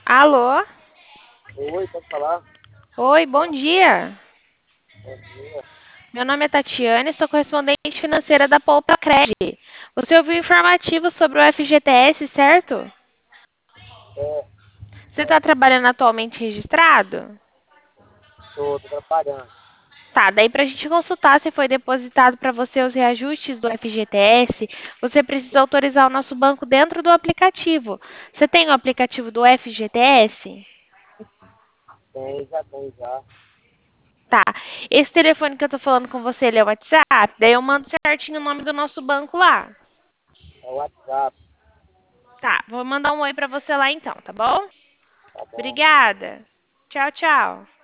Alô? Oi, pode falar? Oi, bom dia. Bom dia. Meu nome é Tatiane, sou correspondente financeira da Poupa Cred. Você ouviu o informativo sobre o FGTS, certo? É, Você está trabalhando atualmente registrado? tô trabalhando. Tá, daí para a gente consultar se foi depositado para você os reajustes do FGTS, você precisa autorizar o nosso banco dentro do aplicativo. Você tem o aplicativo do FGTS? Já tem já. Tá. Esse telefone que eu tô falando com você, ele é o WhatsApp? Daí eu mando certinho o nome do nosso banco lá. É o WhatsApp, Tá, vou mandar um oi pra você lá então, tá bom? tá bom? Obrigada. Tchau, tchau.